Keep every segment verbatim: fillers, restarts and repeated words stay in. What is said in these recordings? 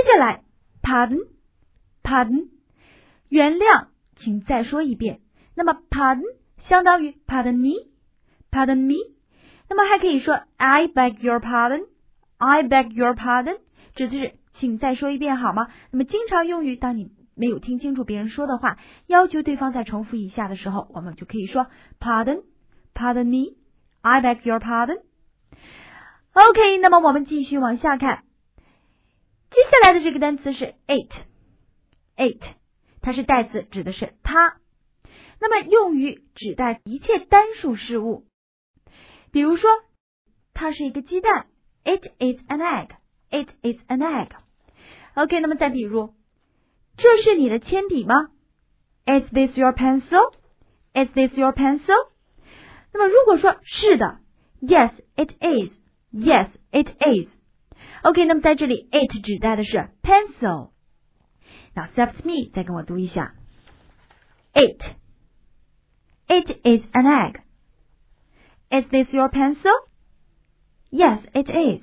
下来 pardon pardon 原谅，请再说一遍。那么 pardon 相当于 pardon me pardon me。那么还可以说 I beg your pardon I beg your pardon， 指的是请再说一遍好吗？那么经常用于当你没有听清楚别人说的话，要求对方再重复一下的时候，我们就可以说 pardon pardon me I beg your pardon。 OK， 那么我们继续往下看，接下来的这个单词是 it it， 它是代词，指的是它，那么用于指代一切单数事物，比如说它是一个鸡蛋， it is an egg it is an egg。 OK， 那么再比如这是你的铅笔吗？ Is this your pencil Is this your pencil？ 那么如果说是的， Yes it is Yes it is。 OK， 那么在这里 it 指代的是 pencil。 那 Steps me 再跟我读一下 it It is an egg Is this your pencil? Yes, it is.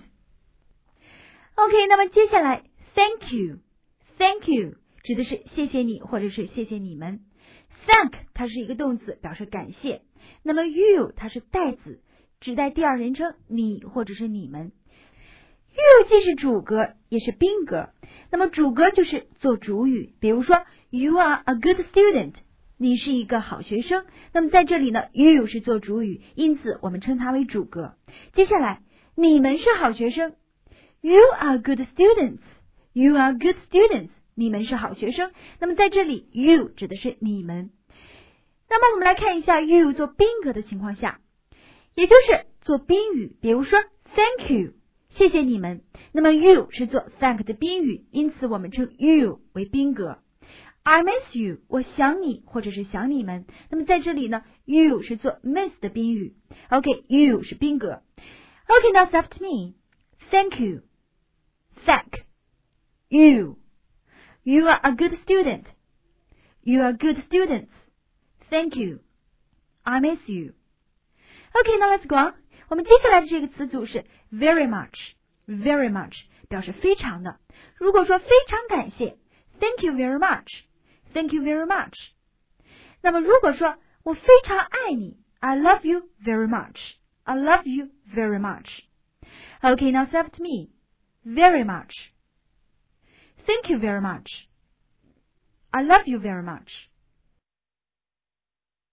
OK， 那么接下来 Thank you Thank you 指的是谢谢你或者是谢谢你们。 Thank 它是一个动词，表示感谢。那么 you 它是代词，指代第二人称你或者是你们。 You 既是主格也是宾格，那么主格就是做主语，比如说 You are a good student， 你是一个好学生。那么在这里呢 you 是做主语，因此我们称它为主格。接下来你们是好学生， You are good students You are good students， 你们是好学生。那么在这里 you 指的是你们。那么我们来看一下 you 做宾格的情况下，也就是做宾语，比如说 Thank you， 谢谢你们。那么 you 是做 thank 的宾语，因此我们称 you 为宾格。I miss you， 我想你或者是想你们。那么在这里呢 you 是做 miss 的宾语。 OK， you 是宾格。 OK， now after me Thank you Thank you You are a good student You are good students Thank you I miss you OK, now let's go on。 我们接下来的这个词组是 very much Very much 表示非常的。如果说非常感谢 Thank you very much Thank you very much。 那么如果说我非常爱你 I love you very much I love you very much。 OK, now say after me Very much Thank you very much I love you very much